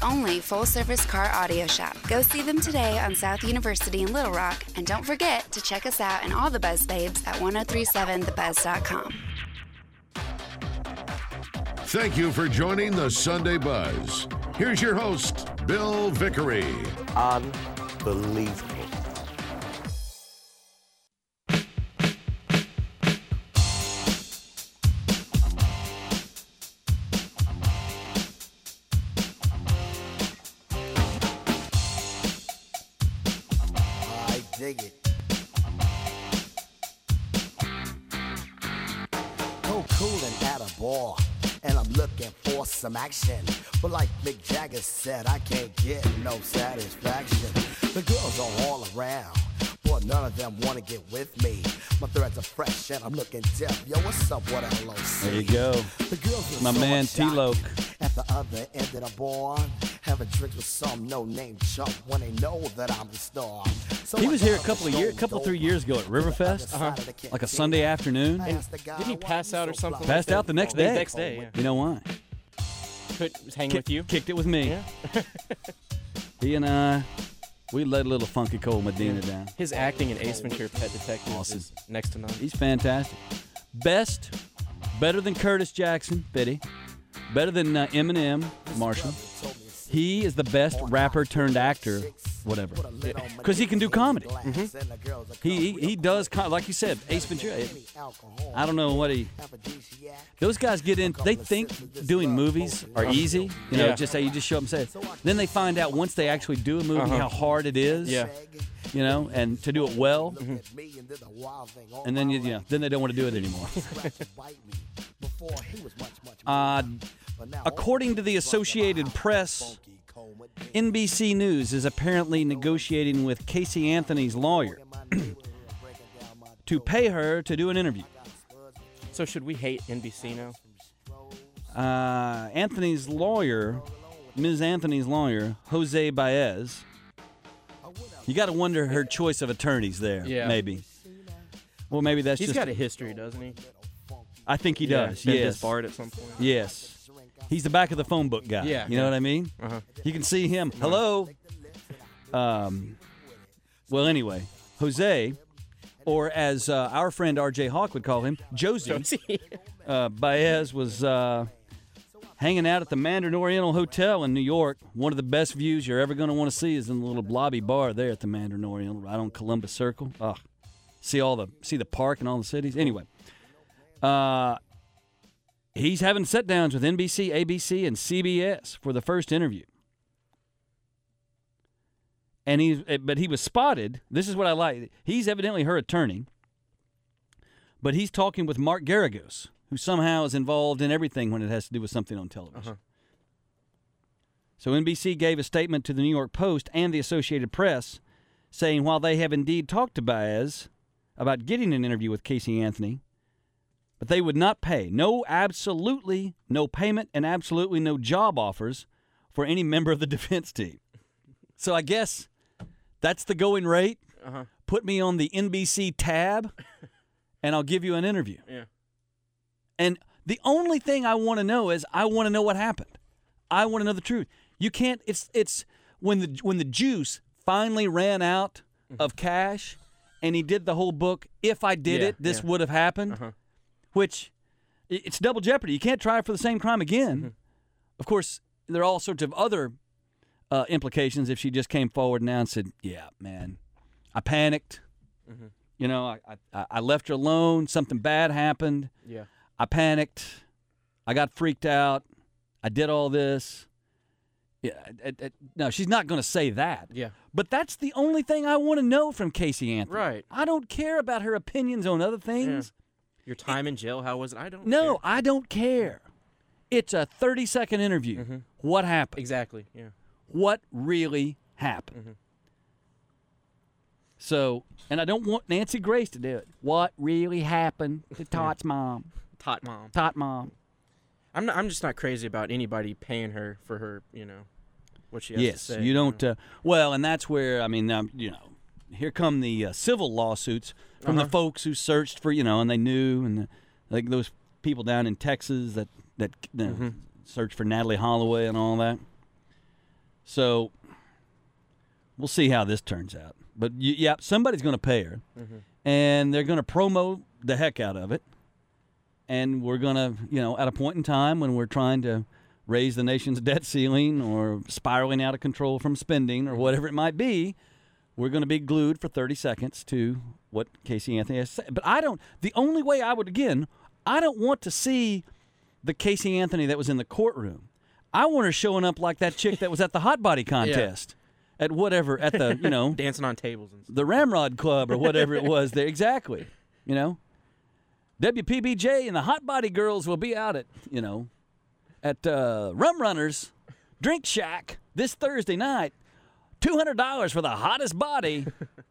only full-service car audio shop. Go see them today on South University in Little Rock, and don't forget to check us out and all the Buzz Babes at 1037thebuzz.com. Thank you for joining the Sunday Buzz. Here's your host, Bill Vickery. Unbelievable. I dig it. Coolin' at a bar, and I'm looking for some action. But like Mick Jagger said, I can't get no satisfaction. The girls are all around, but none of them wanna get with me. My threads are fresh and I'm looking deaf. Yo, what's up, what LOC? There you go. The girls My man T-Loc. At the other end of the bar, having drinks with some no-name chump when they know that I'm the star. So He was here a couple, 3 years ago at Riverfest, like a Sunday afternoon. Didn't he pass out or something? Passed out the next day. The next day, yeah. You know why? Was hanging with you? Kicked it with me. Yeah. He and I, we let little Funky Cole Medina down. His acting in Ace Ventura: Pet Detective Awesome. is next to none. He's fantastic. Better than Curtis Jackson, Biddy. Better than Eminem, Marshall. He is the best rapper turned actor, whatever, because he can do comedy. Mm-hmm. He does, like you said, Ace Ventura. I don't know what those guys get in. They think doing movies are easy. You know, just say you just show up and say it. Then they find out once they actually do a movie how hard it is. Yeah. You know, and to do it well. Mm-hmm. And then then they don't want to do it anymore. According to the Associated Press, NBC News is apparently negotiating with Casey Anthony's lawyer to pay her to do an interview. So should we hate NBC now? Anthony's lawyer, Ms. Anthony's lawyer, Jose Baez. You got to wonder her choice of attorneys there, maybe. Well, maybe that's He's just... got a history, doesn't he? I think he does, been yes. disbarred at some point. Yes. He's the back of the phone book guy. Yeah. You know what I mean? Uh-huh. You can see him. Hello. Well, anyway, Jose, or as our friend R.J. Hawk would call him, Josie. Baez was hanging out at the Mandarin Oriental Hotel in New York. One of the best views you're ever going to want to see is in the little lobby bar there at the Mandarin Oriental, right on Columbus Circle. See the park and all the cities. Anyway, he's having sit-downs with NBC, ABC, and CBS for the first interview. But he was spotted. This is what I like. He's evidently her attorney, but he's talking with Mark Garagos, who somehow is involved in everything when it has to do with something on television. Uh-huh. So NBC gave a statement to the New York Post and the Associated Press saying while they have indeed talked to Baez about getting an interview with Casey Anthony, but they would not pay. Absolutely no payment and absolutely no job offers for any member of the defense team. So I guess that's the going rate. Uh-huh. Put me on the NBC tab, and I'll give you an interview. Yeah. And the only thing I want to know is I want to know what happened. I want to know the truth. You can't. It's when the juice finally ran out of cash, and he did the whole book. If I did it, this would have happened. Uh-huh. Which, it's double jeopardy. You can't try for the same crime again. Mm-hmm. Of course, there are all sorts of other implications if she just came forward now and said, yeah, man, I panicked. Mm-hmm. You know, I left her alone. Something bad happened. Yeah. I panicked. I got freaked out. I did all this. Yeah, no, she's not going to say that. Yeah. But that's the only thing I want to know from Casey Anthony. Right. I don't care about her opinions on other things. Yeah. Your time in jail, how was it? I don't care. I don't care. It's a 30-second interview. Mm-hmm. What happened? Exactly, yeah. What really happened? Mm-hmm. So, and I don't want Nancy Grace to do it. What really happened to Tot's mom? Tot mom. Tot mom. I'm just not crazy about anybody paying her for her, what she has to say. Yes, you don't. Well, and that's where, here come the civil lawsuits from the folks who searched for, and they knew, and like those people down in Texas that searched for Natalie Holloway and all that. So we'll see how this turns out. But, yeah, somebody's going to pay her, and they're going to promo the heck out of it. And we're going to, at a point in time when we're trying to raise the nation's debt ceiling or spiraling out of control from spending or whatever it might be, we're going to be glued for 30 seconds to what Casey Anthony has to say. But the only way I don't want to see the Casey Anthony that was in the courtroom. I want her showing up like that chick that was at the hot body contest. At whatever, at the, dancing on tables and stuff. The Ramrod Club or whatever it was there. Exactly. WPBJ and the Hot Body Girls will be out at Rum Runners Drink Shack this Thursday night. $200 for the hottest body.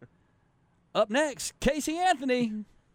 Up next, Casey Anthony.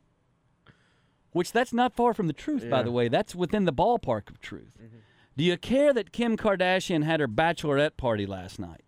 Which that's not far from the truth, by the way. That's within the ballpark of truth. Mm-hmm. Do you care that Kim Kardashian had her bachelorette party last night?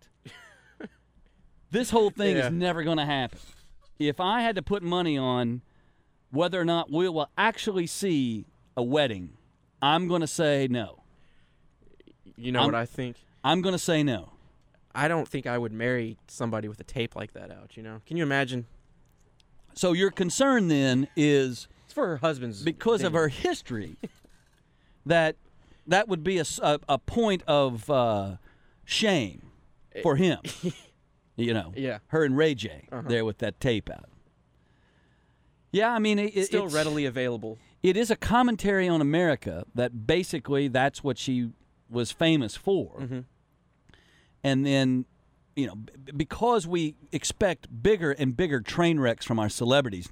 This whole thing is never going to happen. If I had to put money on whether or not we will actually see a wedding, I'm going to say no. You know what I think? I'm going to say no. I don't think I would marry somebody with a tape like that out, Can you imagine? So your concern then is... It's for her husband's... Because of her history, that would be a point of shame for him. Her and Ray J there with that tape out. Yeah, I mean, it's still readily available. It is a commentary on America that basically that's what she was famous for. Mm-hmm. And then, because we expect bigger and bigger train wrecks from our celebrities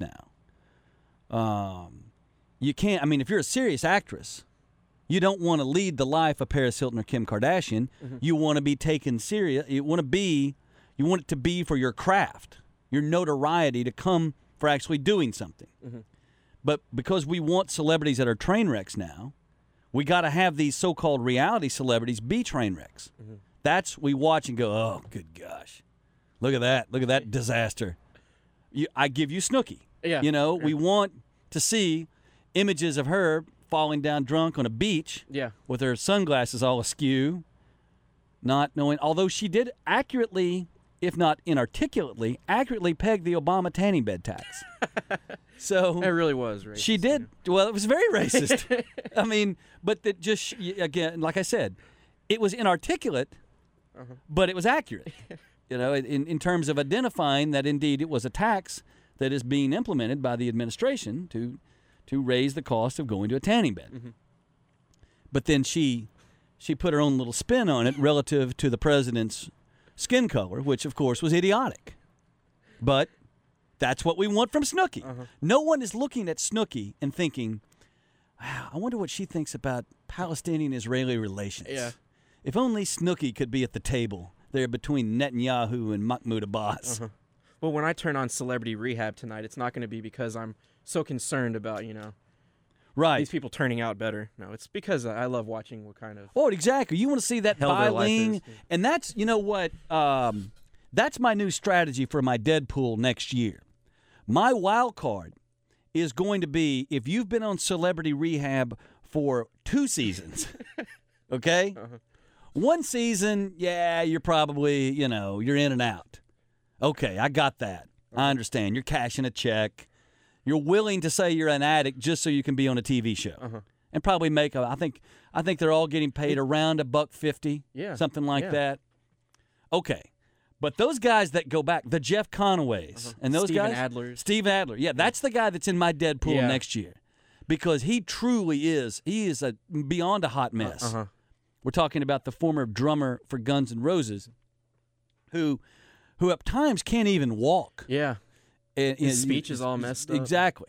now, you can't, if you're a serious actress, you don't want to lead the life of Paris Hilton or Kim Kardashian. Mm-hmm. You want to be taken serious. You want it to be for your craft, your notoriety to come for actually doing something. Mm-hmm. But because we want celebrities that are train wrecks now, we got to have these so-called reality celebrities be train wrecks. Mm-hmm. We watch and go, oh, good gosh. Look at that. Look at that disaster. I give you Snooki. Yeah. We want to see images of her falling down drunk on a beach with her sunglasses all askew, not knowing, although she did accurately, if not inarticulately, peg the Obama tanning bed tax. So it really was racist. She did. Well, it was very racist. But that just, again, like I said, it was inarticulate, but it was accurate. In terms of identifying that indeed it was a tax that is being implemented by the administration to raise the cost of going to a tanning bed. Mm-hmm. But then she put her own little spin on it relative to the president's skin color, which, of course, was idiotic. But that's what we want from Snooki. No one is looking at Snooki and thinking, wow, I wonder what she thinks about Palestinian-Israeli relations. Yeah. If only Snooki could be at the table there between Netanyahu and Mahmoud Abbas. Well, when I turn on Celebrity Rehab tonight, it's not going to be because I'm so concerned about, these people turning out better. No, it's because I love watching what kind of... Oh, exactly. You want to see that biling. And that's, that's my new strategy for my Deadpool next year. My wild card is going to be if you've been on Celebrity Rehab for 2 seasons, okay? One season, you're probably, you're in and out. Okay, I got that. I understand. You're cashing a check. You're willing to say you're an addict just so you can be on a TV show, and probably make I think they're all getting paid around $1.50, something like that. Okay, but those guys that go back, the Jeff Conaways and those Steve Adler, that's the guy that's in my Deadpool next year, because he truly is. He is beyond a hot mess. We're talking about the former drummer for Guns N' Roses, who at times can't even walk. Yeah. His speech is all messed up. Exactly.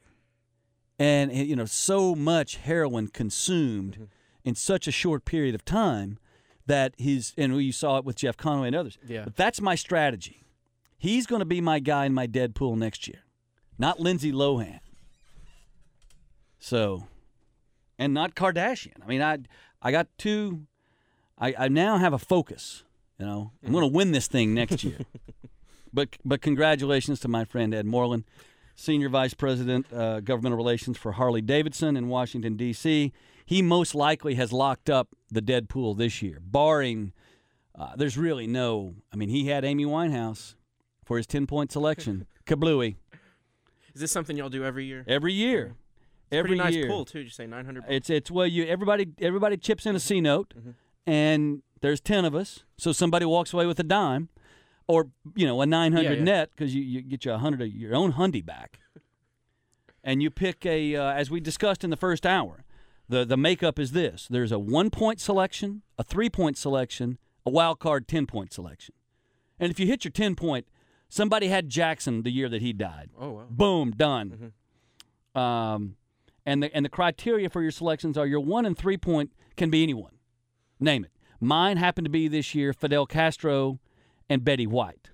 And, so much heroin consumed in such a short period of time that and you saw it with Jeff Conway and others. Yeah. But that's my strategy. He's going to be my guy in my Deadpool next year, not Lindsay Lohan. So, and not Kardashian. I got two. I now have a focus. I'm going to win this thing next year. But congratulations to my friend Ed Moreland, Senior Vice President, Governmental Relations for Harley-Davidson in Washington, D.C. He most likely has locked up the Deadpool this year, barring there's really no. I mean, he had Amy Winehouse for his 10-point selection. Kablooey. Is this something y'all do every year? Every year. Every pretty year. Nice pool too. Did you say 900? It's well, everybody chips in a C note, and there's 10 of us, so somebody walks away with a dime, or a 900 net because you get you 100 of your own hundy back, and you pick a as we discussed in the first hour, the makeup is this: there's a 1-point selection, a 3-point selection, a wild card 10-point selection, and if you hit your 10-point, somebody had Jackson the year that he died. Oh wow! Boom, done. And the criteria for your selections are your 1 and 3-point can be anyone. Name it. Mine happened to be this year Fidel Castro and Betty White.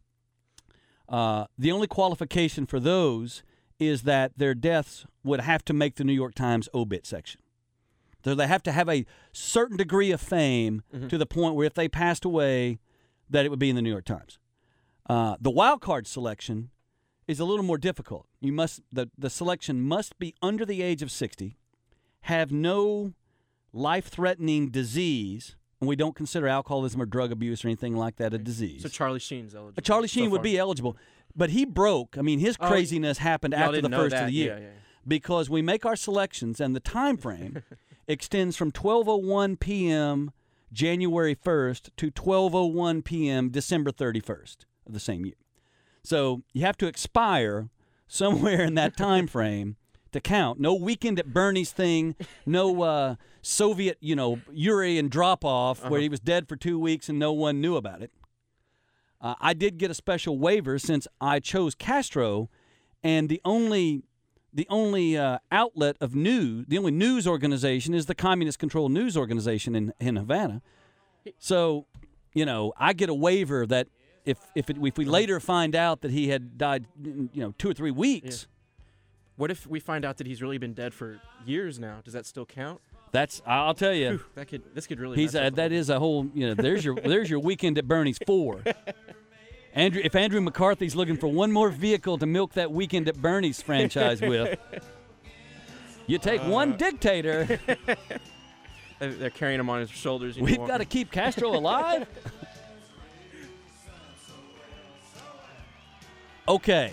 The only qualification for those is that their deaths would have to make the New York Times obit section. So they have to have a certain degree of fame to the point where if they passed away, that it would be in the New York Times. The wild card selection is a little more difficult. You must the selection must be under the age of 60, have no life-threatening disease, and we don't consider alcoholism or drug abuse or anything like that a disease. So Charlie Sheen's eligible. Charlie Sheen would be eligible, but he broke. I mean, his craziness happened after the first of the year because we make our selections, and the time frame extends from 12:01 p.m. January 1st to 12:01 p.m. December 31st of the same year. So you have to expire somewhere in that time frame to count. No Weekend at Bernie's thing, no Soviet, Yuri and drop-off where he was dead for 2 weeks and no one knew about it. I did get a special waiver since I chose Castro, and the only outlet of news, the only news organization is the communist-controlled news organization in Havana. So, I get a waiver that if we later find out that he had died, 2 or 3 weeks. What if we find out that he's really been dead for years now? Does that still count? I'll tell you. This could really. That is a whole. There's your Weekend at Bernie's 4. If Andrew McCarthy's looking for one more vehicle to milk that Weekend at Bernie's franchise with, you take one dictator. They're carrying him on his shoulders. We've got to keep Castro alive. Okay.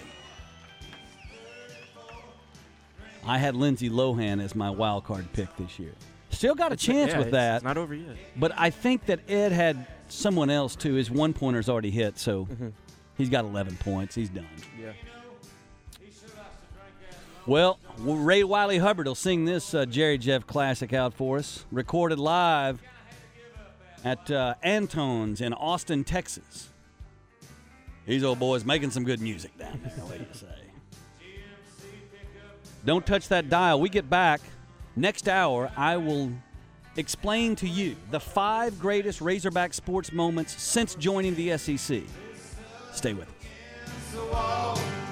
I had Lindsay Lohan as my wild card pick this year. Still got a chance with that. It's not over yet. But I think that Ed had someone else, too. His one-pointer's already hit, so he's got 11 points. He's done. Yeah. Well, Ray Wiley Hubbard will sing this Jerry Jeff classic out for us. Recorded live at Antone's in Austin, Texas. These old boys making some good music down there, what do you say? Don't touch that dial. We get back. Next hour, I will explain to you the 5 greatest Razorback sports moments since joining the SEC. Stay with us.